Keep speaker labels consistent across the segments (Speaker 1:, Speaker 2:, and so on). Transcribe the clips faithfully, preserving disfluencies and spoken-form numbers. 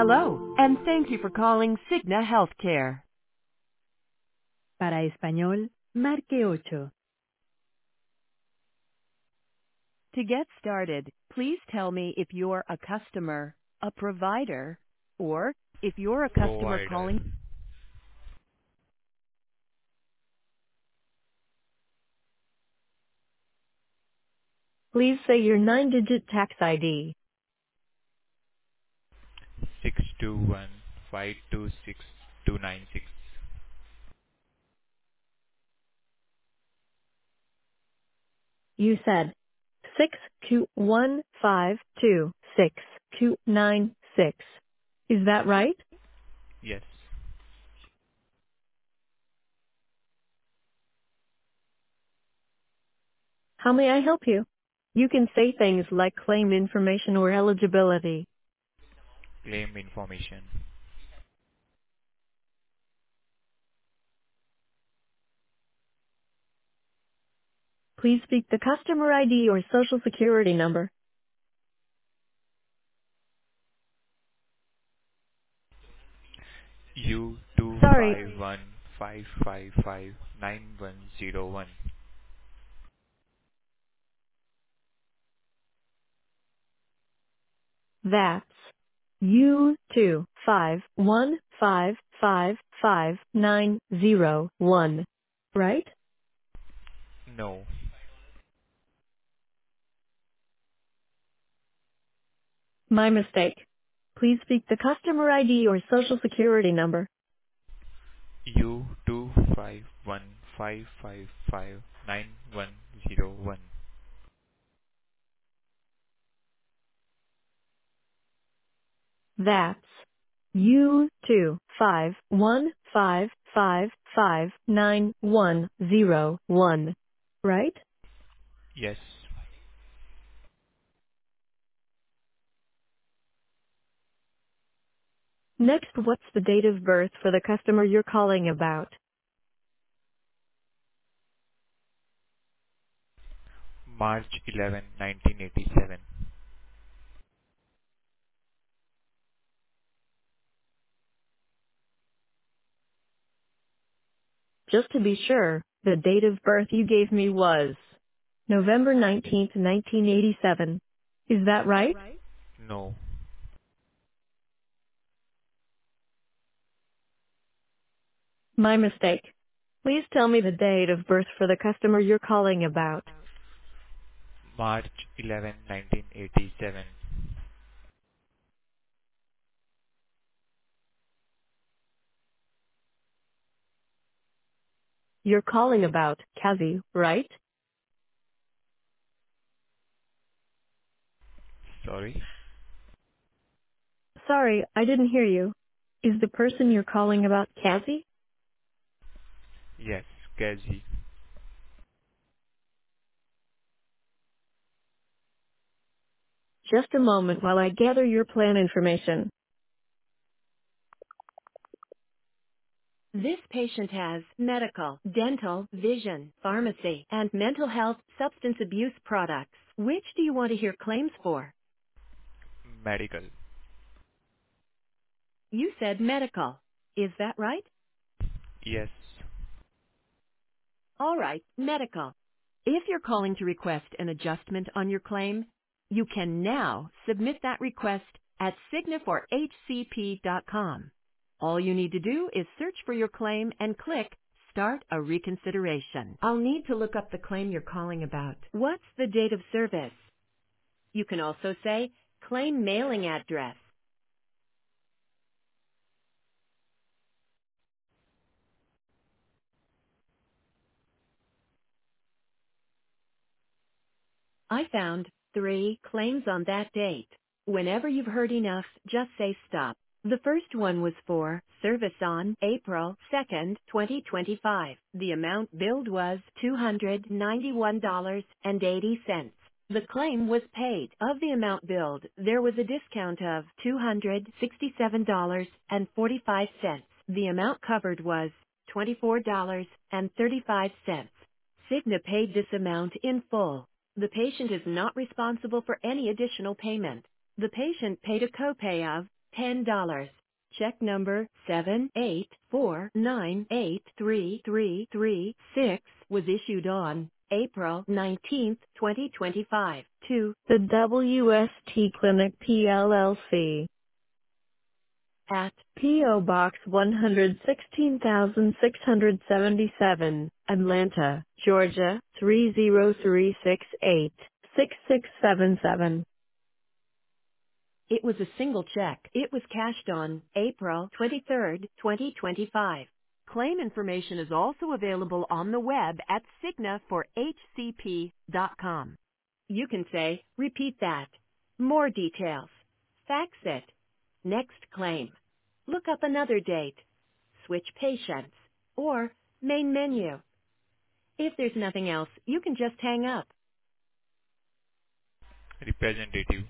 Speaker 1: Hello, and thank you for calling Cigna Healthcare.
Speaker 2: Para español, marque ocho.
Speaker 1: To get started, please tell me if you're a customer, a provider, or if you're a customer
Speaker 3: Provider.
Speaker 1: calling. Please say your nine-digit tax I D.
Speaker 3: six two one five two six two nine six.
Speaker 1: You said six two one five two six two nine six. Is that right?
Speaker 3: Yes.
Speaker 1: How may I help you? You can say things like claim information or eligibility.
Speaker 3: Claim information.
Speaker 1: Please speak the customer I D or social security number.
Speaker 3: U two
Speaker 1: Sorry,
Speaker 3: five one five five five nine one zero one.
Speaker 1: that's U two five one five five five nine zero one, right?
Speaker 3: No.
Speaker 1: My mistake. Please speak the customer I D or social security number.
Speaker 3: U two five one five five five nine one zero one.
Speaker 1: That's U two five one five five five nine one zero one, right?
Speaker 3: Yes.
Speaker 1: Next, what's the date of birth for the customer you're calling about?
Speaker 3: March eleventh, nineteen eighty seven.
Speaker 1: Just to be sure, the date of birth you gave me was November nineteenth, nineteen eighty-seven. Is that right?
Speaker 3: No.
Speaker 1: My mistake. Please tell me the date of birth for the customer you're calling about.
Speaker 3: March eleventh, nineteen eighty seven.
Speaker 1: You're calling about Kazi, right?
Speaker 3: Sorry?
Speaker 1: Sorry, I didn't hear you. Is the person you're calling about Kazi?
Speaker 3: Yes, Kazi.
Speaker 1: Just a moment while I gather your plan information. This patient has medical, dental, vision, pharmacy, and mental health substance abuse products. Which do you want to hear claims for?
Speaker 3: Medical.
Speaker 1: You said medical. Is that right?
Speaker 3: Yes.
Speaker 1: All right, medical. If you're calling to request an adjustment on your claim, you can now submit that request at Cigna for H C P dot com. All you need to do is search for your claim and click Start a Reconsideration. I'll need to look up the claim you're calling about. What's the date of service? You can also say claim mailing address. I found three claims on that date. Whenever you've heard enough, just say stop. The first one was for service on April second, twenty twenty-five. The amount billed was two hundred ninety-one dollars and eighty cents. The claim was paid. Of the amount billed, there was a discount of two hundred sixty-seven dollars and forty-five cents. The amount covered was twenty-four dollars and thirty-five cents. Cigna paid this amount in full. The patient is not responsible for any additional payment. The patient paid a copay of ten dollars. Check number seven eight four nine eight three three three six was issued on April nineteenth, twenty twenty-five to the W S T Clinic P L L C at P O. Box one hundred sixteen thousand six hundred seventy-seven, Atlanta, Georgia three zero three six eight, six six seven seven. It was a single check. It was cashed on April twenty-third, twenty twenty-five. Claim information is also available on the web at cigna for h c p dot com. You can say, repeat that. More details. Fax it. Next claim. Look up another date. Switch patients. Or main menu. If there's nothing else, you can just hang up.
Speaker 3: Representative.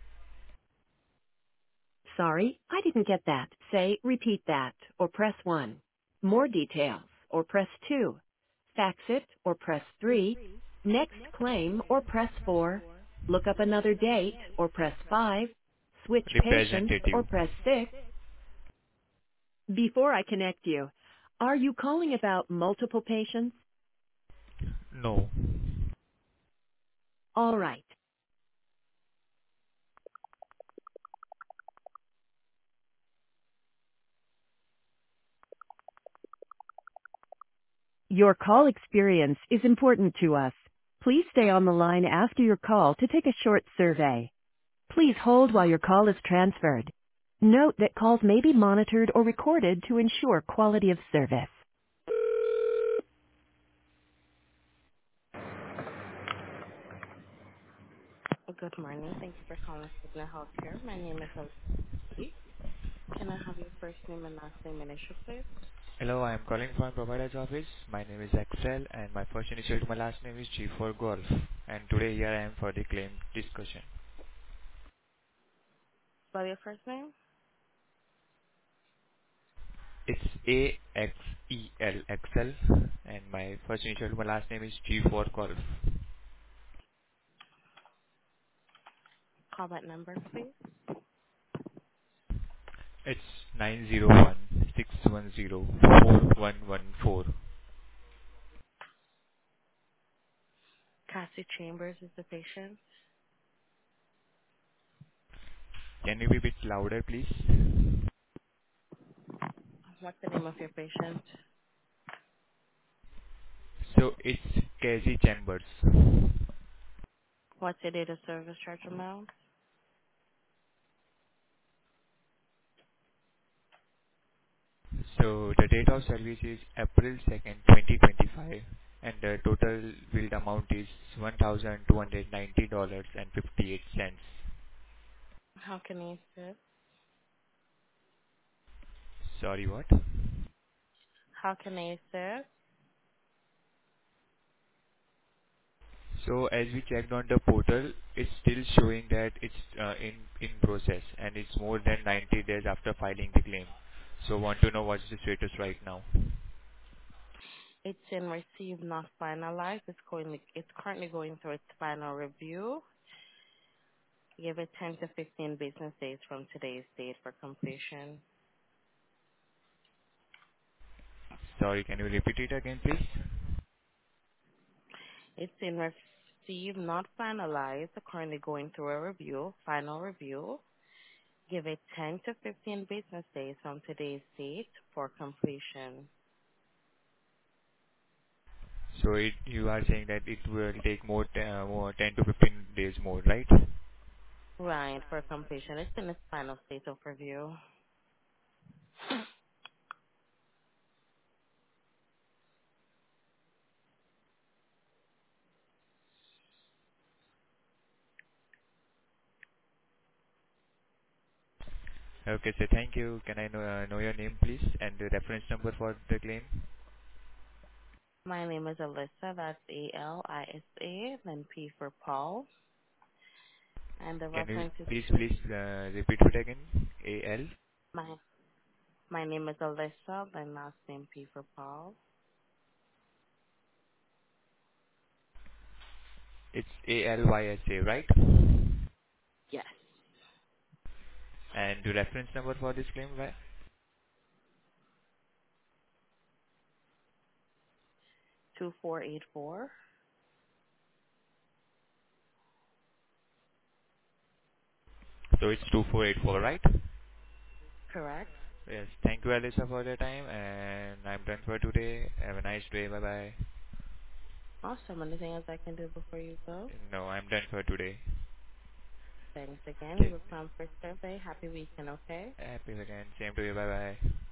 Speaker 1: Sorry, I didn't get that. Say, repeat that, or press one. More details, or press two. Fax it, or press three. Next claim, or press four. Look up another date, or press five. Switch patients, or
Speaker 3: Representative.
Speaker 1: press six. Before I connect you, are you calling about multiple patients?
Speaker 3: No.
Speaker 1: All right. Your call experience is important to us. Please stay on the line after your call to take a short survey. Please hold while your call is transferred. Note that calls may be monitored or recorded to ensure quality of service. Good morning. Thank you for calling Cigna Healthcare. My name is Ali. Can I have your first name and last name initial, please?
Speaker 3: Hello, I am calling from provider's office. My name is Axel and my first initial to my last name is G for Golf. And today here I am for the claim discussion.
Speaker 1: Spell your first name.
Speaker 3: It's A X E L Axel and my first initial to my last name is G for Golf.
Speaker 1: Call that number, please.
Speaker 3: It's nine zero one six one zero four one one four.
Speaker 1: Cassie Chambers is the patient.
Speaker 3: Can you be a bit louder please?
Speaker 1: What's the name of your patient?
Speaker 3: So it's Casey Chambers.
Speaker 1: What's your date of service charge amount?
Speaker 3: So the date of service is April second, twenty twenty-five, and the total billed amount is one thousand two hundred ninety dollars and fifty-eight cents.
Speaker 1: How can I assist?
Speaker 3: Sorry, what?
Speaker 1: How can I assist?
Speaker 3: So as we checked on the portal, it's still showing that it's uh, in in process, and it's more than ninety days after filing the claim. So want to know what's the status right now.
Speaker 1: It's in receive, not finalized. It's going. It's currently going through its final review. Give it ten to fifteen business days from today's date for completion.
Speaker 3: Sorry, can you repeat it again, please?
Speaker 1: It's in receive, not finalized. Currently going through a review, final review. Give it ten to fifteen business days from today's date for completion.
Speaker 3: So it, you are saying that it will take more, t- uh, more ten to fifteen days more, right?
Speaker 1: Right, for completion. It's in its final state of review.
Speaker 3: Okay, so thank you. Can I know, uh, know your name, please, and the reference number for the claim?
Speaker 1: My name is Alyssa. That's A L I S A, then P for Paul. And the
Speaker 3: Can you
Speaker 1: reference is
Speaker 3: please,
Speaker 1: two.
Speaker 3: please uh, repeat it again? A L.
Speaker 1: My my name is Alyssa, then last name P for Paul.
Speaker 3: It's A L Y S A, right?
Speaker 1: Yes.
Speaker 3: And the reference number for this claim, why?
Speaker 4: two four eight four.
Speaker 3: So it's two four eight four, right?
Speaker 4: Correct.
Speaker 3: Yes. Thank you, Alyssa, for your time, and I'm done for today. Have a nice day. Bye bye.
Speaker 4: Awesome. Anything else I can do before you go?
Speaker 3: No, I'm done for today.
Speaker 4: Thanks again.
Speaker 3: Okay.
Speaker 4: You have time for survey. Happy weekend, okay?
Speaker 3: Happy weekend. Same to you. Bye bye.